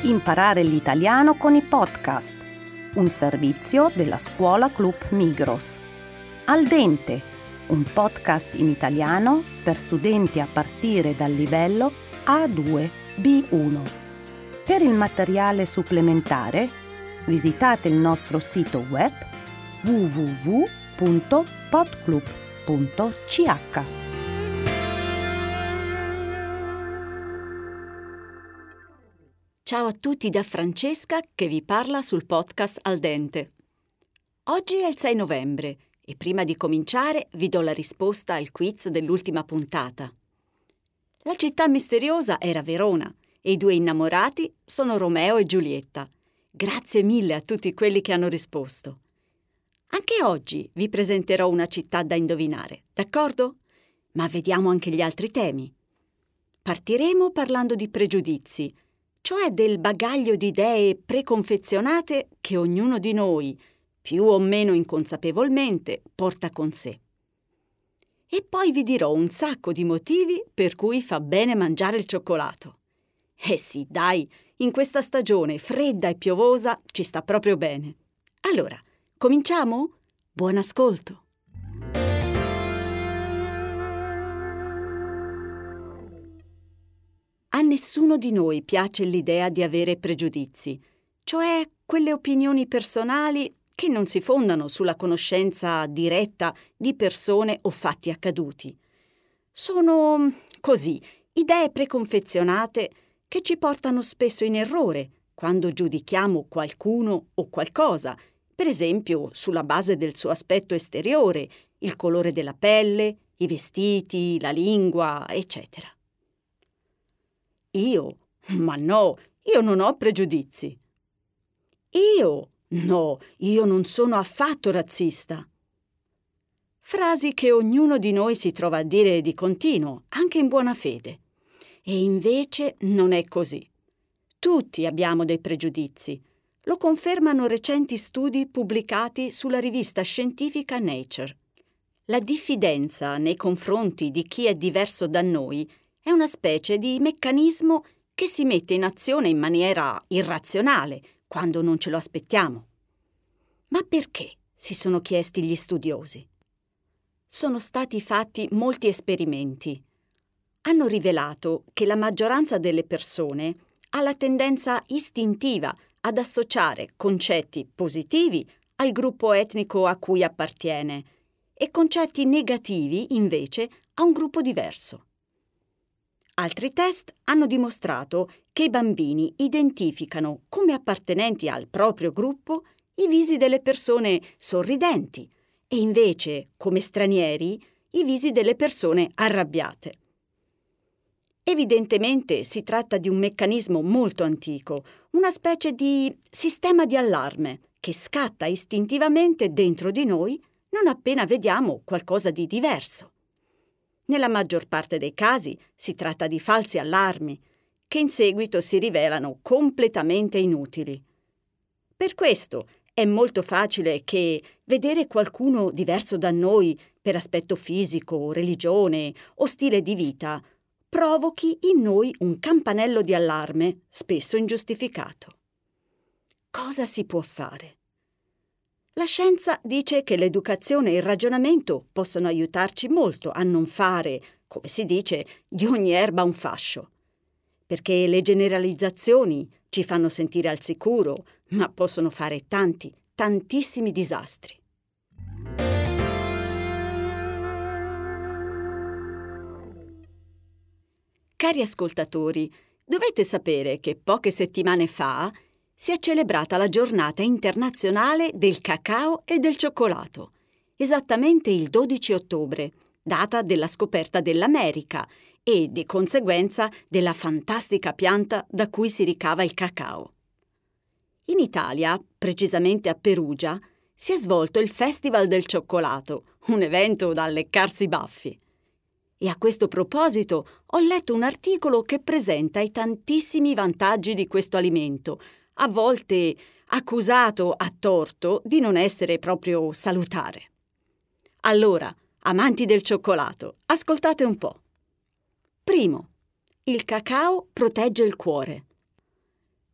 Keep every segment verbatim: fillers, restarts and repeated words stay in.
Imparare l'italiano con i podcast, un servizio della Scuola Club Migros. Al dente, un podcast in italiano per studenti a partire dal livello A due B uno. Per il materiale supplementare, visitate il nostro sito web w w w punto podclub punto c h. Ciao a tutti da Francesca che vi parla sul podcast Al dente. Oggi è il sei novembre e prima di cominciare vi do la risposta al quiz dell'ultima puntata. La città misteriosa era Verona e i due innamorati sono Romeo e Giulietta. Grazie mille a tutti quelli che hanno risposto. Anche oggi vi presenterò una città da indovinare, d'accordo? Ma vediamo anche gli altri temi. Partiremo parlando di pregiudizi, cioè del bagaglio di idee preconfezionate che ognuno di noi, più o meno inconsapevolmente, porta con sé. E poi vi dirò un sacco di motivi per cui fa bene mangiare il cioccolato. Eh sì, dai, in questa stagione fredda e piovosa ci sta proprio bene. Allora, cominciamo? Buon ascolto! A nessuno di noi piace l'idea di avere pregiudizi, cioè quelle opinioni personali che non si fondano sulla conoscenza diretta di persone o fatti accaduti. Sono, così, idee preconfezionate che ci portano spesso in errore quando giudichiamo qualcuno o qualcosa, per esempio sulla base del suo aspetto esteriore, il colore della pelle, i vestiti, la lingua, eccetera. Io? Ma no, io non ho pregiudizi. Io? No, io non sono affatto razzista. Frasi che ognuno di noi si trova a dire di continuo, anche in buona fede. E invece non è così. Tutti abbiamo dei pregiudizi. Lo confermano recenti studi pubblicati sulla rivista scientifica Nature. La diffidenza nei confronti di chi è diverso da noi è una specie di meccanismo che si mette in azione in maniera irrazionale quando non ce lo aspettiamo. Ma perché? Si sono chiesti gli studiosi. Sono stati fatti molti esperimenti. Hanno rivelato che la maggioranza delle persone ha la tendenza istintiva ad associare concetti positivi al gruppo etnico a cui appartiene e concetti negativi, invece, a un gruppo diverso. Altri test hanno dimostrato che i bambini identificano come appartenenti al proprio gruppo i visi delle persone sorridenti e invece, come stranieri, i visi delle persone arrabbiate. Evidentemente si tratta di un meccanismo molto antico, una specie di sistema di allarme che scatta istintivamente dentro di noi non appena vediamo qualcosa di diverso. Nella maggior parte dei casi si tratta di falsi allarmi, che in seguito si rivelano completamente inutili. Per questo è molto facile che vedere qualcuno diverso da noi per aspetto fisico, religione o stile di vita provochi in noi un campanello di allarme, spesso ingiustificato. Cosa si può fare? La scienza dice che l'educazione e il ragionamento possono aiutarci molto a non fare, come si dice, di ogni erba un fascio. Perché le generalizzazioni ci fanno sentire al sicuro, ma possono fare tanti, tantissimi disastri. Cari ascoltatori, dovete sapere che poche settimane fa si è celebrata la giornata internazionale del cacao e del cioccolato, esattamente il dodici ottobre, data della scoperta dell'America e, di conseguenza, della fantastica pianta da cui si ricava il cacao. In Italia, precisamente a Perugia, si è svolto il Festival del Cioccolato, un evento da leccarsi i baffi. E a questo proposito ho letto un articolo che presenta i tantissimi vantaggi di questo alimento, a volte accusato a torto di non essere proprio salutare. Allora, amanti del cioccolato, ascoltate un po'. Primo, il cacao protegge il cuore.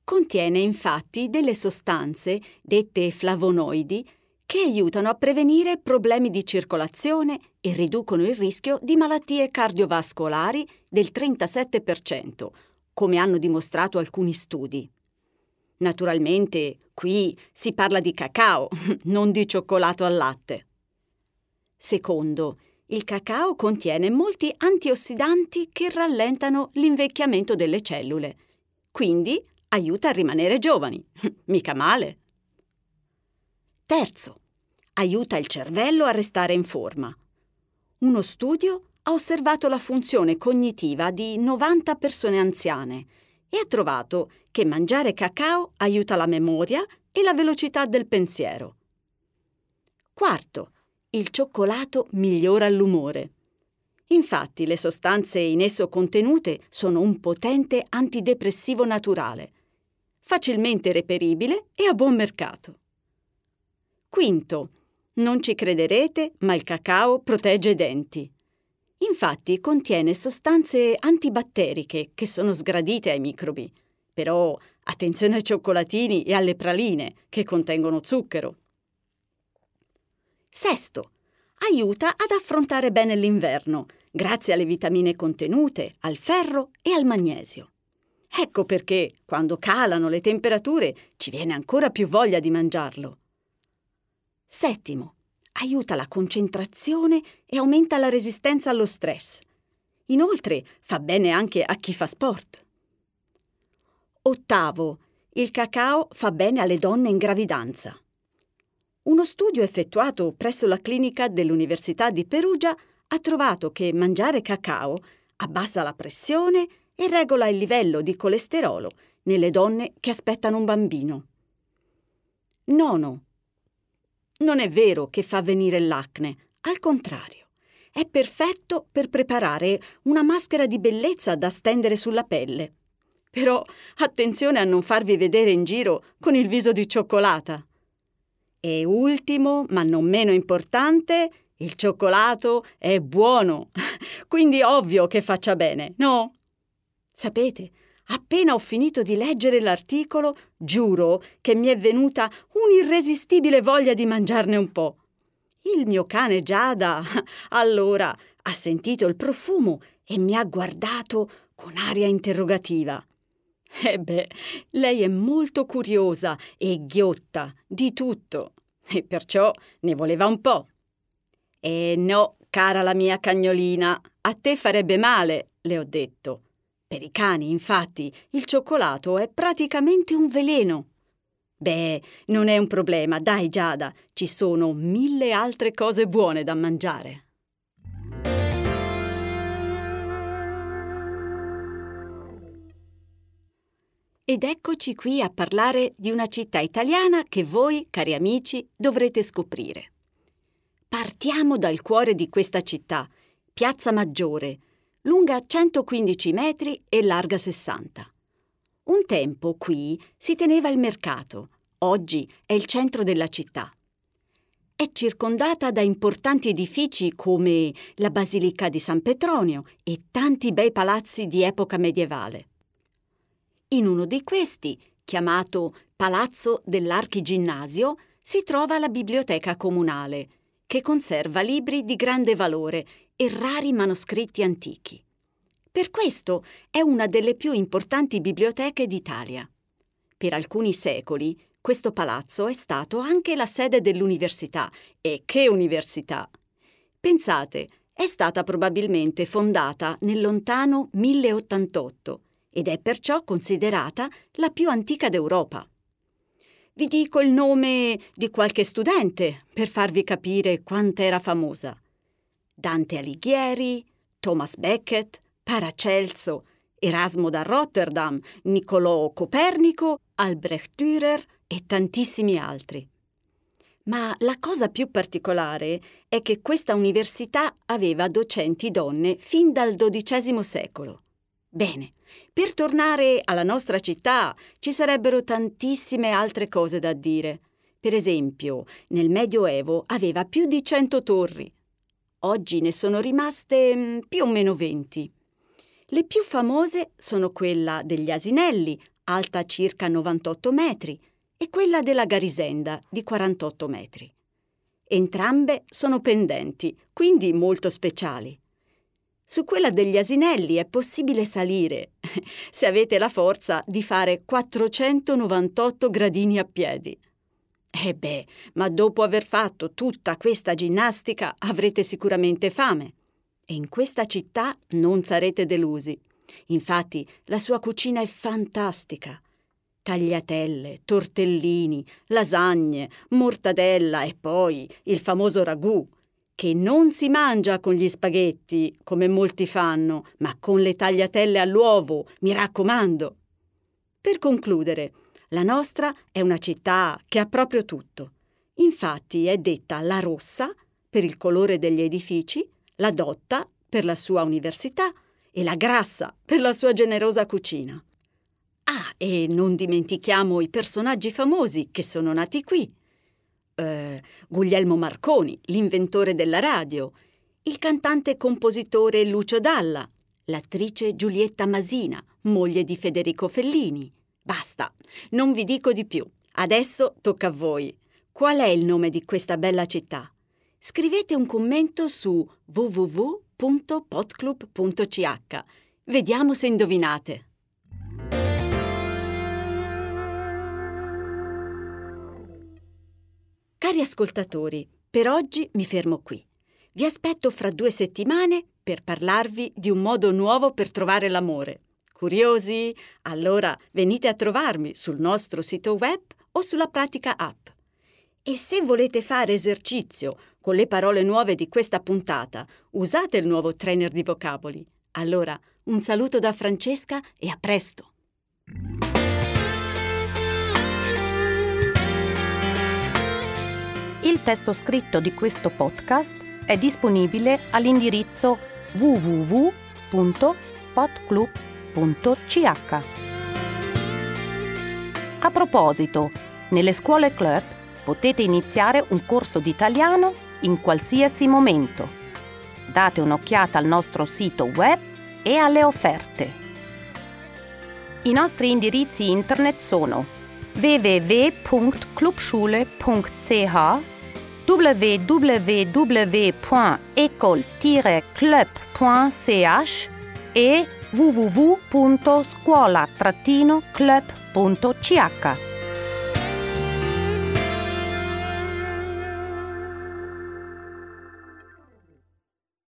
Contiene infatti delle sostanze, dette flavonoidi, che aiutano a prevenire problemi di circolazione e riducono il rischio di malattie cardiovascolari del trentasette per cento, come hanno dimostrato alcuni studi. Naturalmente, qui si parla di cacao, non di cioccolato al latte. Secondo, il cacao contiene molti antiossidanti che rallentano l'invecchiamento delle cellule, quindi aiuta a rimanere giovani. Mica male. Terzo, aiuta il cervello a restare in forma. Uno studio ha osservato la funzione cognitiva di novanta persone anziane e ha trovato che mangiare cacao aiuta la memoria e la velocità del pensiero. Quarto, il cioccolato migliora l'umore. Infatti, le sostanze in esso contenute sono un potente antidepressivo naturale, facilmente reperibile e a buon mercato. Quinto, non ci crederete, ma il cacao protegge i denti. Infatti contiene sostanze antibatteriche che sono sgradite ai microbi. Però attenzione ai cioccolatini e alle praline che contengono zucchero. Sesto, aiuta ad affrontare bene l'inverno, grazie alle vitamine contenute, al ferro e al magnesio. Ecco perché, quando calano le temperature, ci viene ancora più voglia di mangiarlo. Settimo, aiuta la concentrazione e aumenta la resistenza allo stress. Inoltre, fa bene anche a chi fa sport. Ottavo, il cacao fa bene alle donne in gravidanza. Uno studio effettuato presso la clinica dell'Università di Perugia ha trovato che mangiare cacao abbassa la pressione e regola il livello di colesterolo nelle donne che aspettano un bambino. Nono, non è vero che fa venire l'acne, al contrario, è perfetto per preparare una maschera di bellezza da stendere sulla pelle. Però attenzione a non farvi vedere in giro con il viso di cioccolata. E ultimo, ma non meno importante, il cioccolato è buono, quindi ovvio che faccia bene, no? Sapete, appena ho finito di leggere l'articolo, giuro che mi è venuta un'irresistibile voglia di mangiarne un po'. Il mio cane Giada, allora, ha sentito il profumo e mi ha guardato con aria interrogativa. E beh, lei è molto curiosa e ghiotta di tutto, e perciò ne voleva un po'. E no, cara la mia cagnolina, a te farebbe male, le ho detto. Per i cani, infatti, il cioccolato è praticamente un veleno. Beh, non è un problema, dai Giada, ci sono mille altre cose buone da mangiare. Ed eccoci qui a parlare di una città italiana che voi, cari amici, dovrete scoprire. Partiamo dal cuore di questa città, Piazza Maggiore, lunga centoquindici metri e larga sessanta. Un tempo qui si teneva il mercato, oggi è il centro della città. È circondata da importanti edifici come la Basilica di San Petronio e tanti bei palazzi di epoca medievale. In uno di questi, chiamato Palazzo dell'Archiginnasio, si trova la biblioteca comunale, che conserva libri di grande valore e rari manoscritti antichi. Per questo è una delle più importanti biblioteche d'Italia. Per alcuni secoli questo palazzo è stato anche la sede dell'università. E che università! Pensate, è stata probabilmente fondata nel lontano mille ottantotto ed è perciò considerata la più antica d'Europa. Vi dico il nome di qualche studente per farvi capire quanto era famosa. Dante Alighieri, Thomas Becket, Paracelso, Erasmo da Rotterdam, Niccolò Copernico, Albrecht Dürer e tantissimi altri. Ma la cosa più particolare è che questa università aveva docenti donne fin dal dodicesimo secolo. Bene, per tornare alla nostra città ci sarebbero tantissime altre cose da dire. Per esempio, nel Medioevo aveva più di cento torri. Oggi ne sono rimaste più o meno venti. Le più famose sono quella degli Asinelli, alta circa novantotto metri, e quella della Garisenda, di quarantotto metri. Entrambe sono pendenti, quindi molto speciali. Su quella degli Asinelli è possibile salire, se avete la forza di fare quattrocentonovantotto gradini a piedi. E beh, ma dopo aver fatto tutta questa ginnastica avrete sicuramente fame. E in questa città non sarete delusi. Infatti, la sua cucina è fantastica. Tagliatelle, tortellini, lasagne, mortadella e poi il famoso ragù, che non si mangia con gli spaghetti, come molti fanno, ma con le tagliatelle all'uovo, mi raccomando. Per concludere, la nostra è una città che ha proprio tutto. Infatti è detta la Rossa per il colore degli edifici, la Dotta per la sua università e la Grassa per la sua generosa cucina. Ah, e non dimentichiamo i personaggi famosi che sono nati qui. Uh, Guglielmo Marconi, l'inventore della radio, il cantante e compositore Lucio Dalla, l'attrice Giulietta Masina, moglie di Federico Fellini. Basta, non vi dico di più. Adesso tocca a voi. Qual è il nome di questa bella città? Scrivete un commento su w w w punto podclub punto c h. Vediamo se indovinate. Cari ascoltatori, per oggi mi fermo qui. Vi aspetto fra due settimane per parlarvi di un modo nuovo per trovare l'amore. Curiosi? Allora venite a trovarmi sul nostro sito web o sulla pratica app. E se volete fare esercizio con le parole nuove di questa puntata, usate il nuovo trainer di vocaboli. Allora, un saluto da Francesca e a presto! Il testo scritto di questo podcast è disponibile all'indirizzo w w w punto podclub punto c h. A proposito, nelle scuole club potete iniziare un corso di italiano in qualsiasi momento. Date un'occhiata al nostro sito web e alle offerte. I nostri indirizzi internet sono w w w punto clubschule punto c h, w w w punto ecole tiret club punto c h e w w w punto scuola club punto c h.